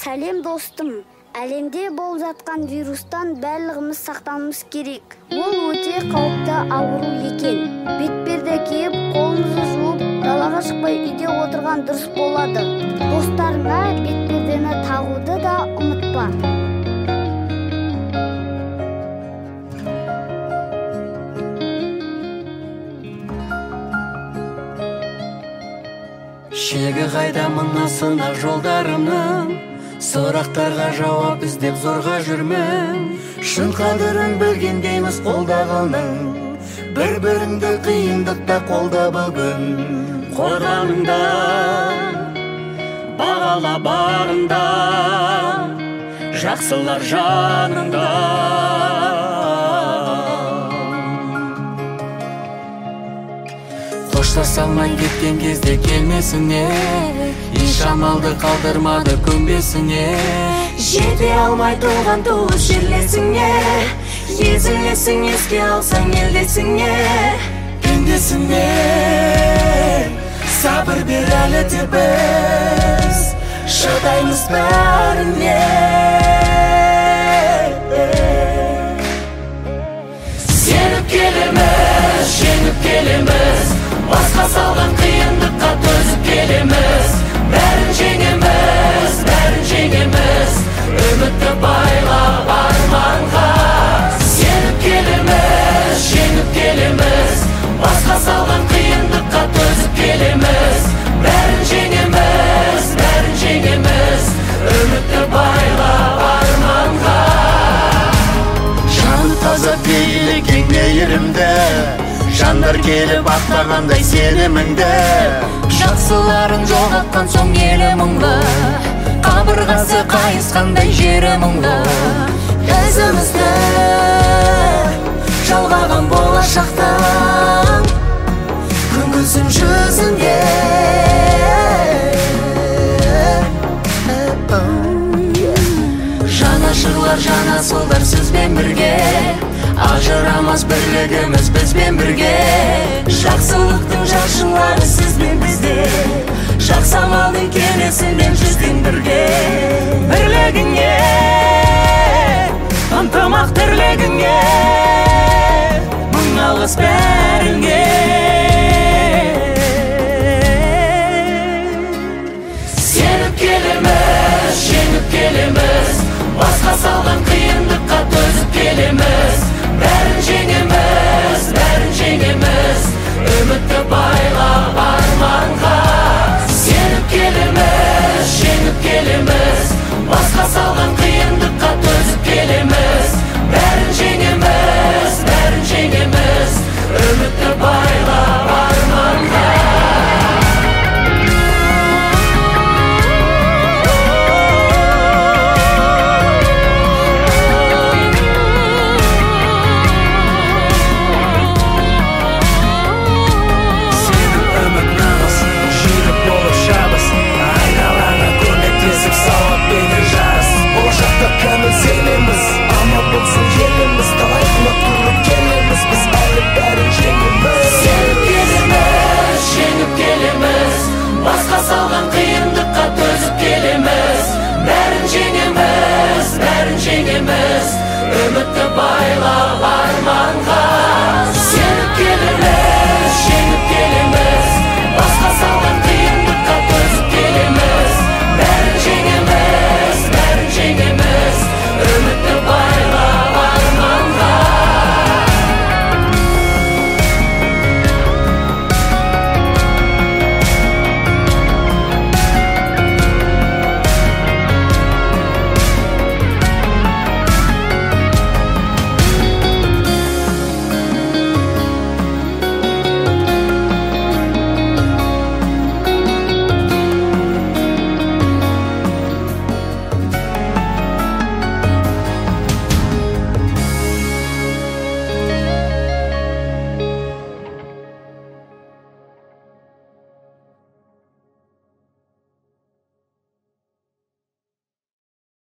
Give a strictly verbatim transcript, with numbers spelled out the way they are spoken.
Сәлем достым. Әлемде болып жатқан вирустан барлығымыз сақтануымыз керек. Ол өте қауіпті ауру екен. Бетперде киіп, қолымызды жуып, далаға шықпай үйде отырған дұрыс болады. Достарыңа бетпердені тағуды да ұмытпа. Шегі қайда мына сынақ жолдарымның, сұрақтарға жауап іздеп зорға жүрмін. Шын қадірін білгендейміз қолдағаның, бір-біріңді қиындықта қолда бүгін. Қорғаныңда, бағала барында, жақсылар жаныңда. Қоштасалмай кеткен кезде келмесіне, еш амалды қалдырмады көнбесіне. Жете алмай туған туыс жерлесіңе, езілесің еске алсаң елдесіңе. Пендесіне сабыр бер әлі де біз, шыдаймыз бәріне. Сеніп келеміз, жеңіп келеміз, басқа салған қиындыққа төзіп келеміз. Бәрін жеңеміз, бәрін жеңеміз, үмітті байлап арманға. Сеніп келеміз, жеңіп келеміз, басқа салған қиындыққа төзіп келеміз. Бәрін жеңеміз, бәрін жеңеміз, үмітті байлап арманға. Жаны таза пейілі кең мейірімді, жандар келіп ақтағандай сеніміңді. Жақсыларын жоғалтқан соң елі мұңлы, қабырғасы қайысқандай жері мұңлы. Өзімізді жалғаған болашақтан күнгізім жүзінде. Жанашырлар, жанасылдар сізбен бірге, ажырамас бірлігіміз бізбен бірге. Жақсылықтың жаршылары сізбен бізде, жақсы амалдың келесімен жүзден бірге.